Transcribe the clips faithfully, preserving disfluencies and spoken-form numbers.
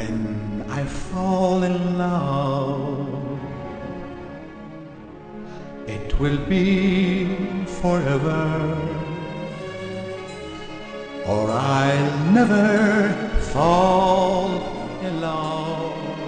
When I fall in love, it will be forever, or I'll never fall in love.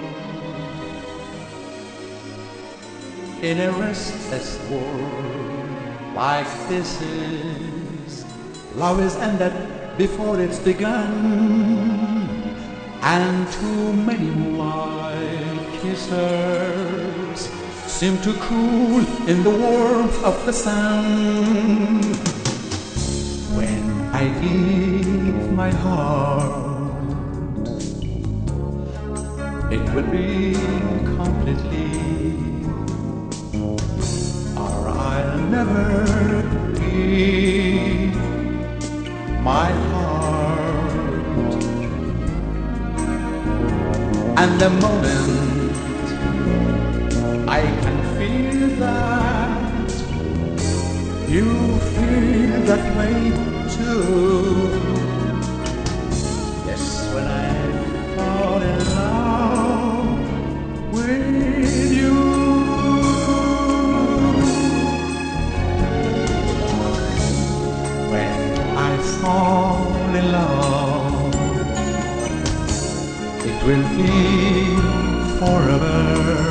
In a restless world like this is, love is ended before it's begun, and too many moonlight kisses seem to cool in the warmth of the sun. When I give my heart, it will be completely, or I'll never give my heart. And the moment I can feel that you feel that way too, yes, when I fall in love with you. When I fall in love, it will be forever,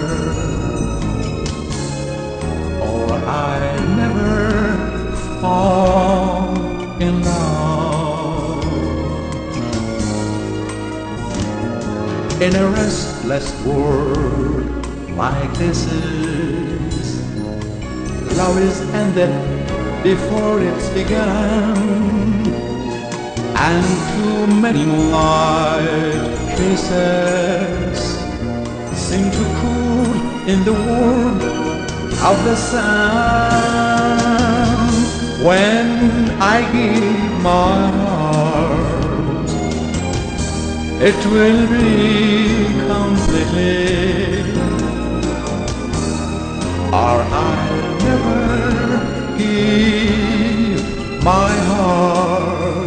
or I'll never fall in love. In a restless world like this is, love is ended before it's begun, and too many moonlight kisses seem to cool in the warmth of the sun. When I give my heart, it will be completely, or I'll never give my heart.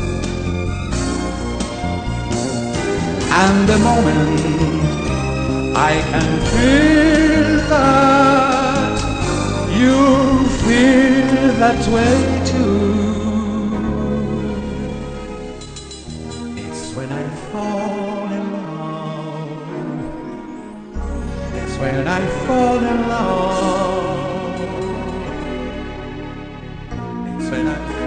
And the moment I can feel that you feel that way too, it's when I fall in love, it's when I fall in love, it's when I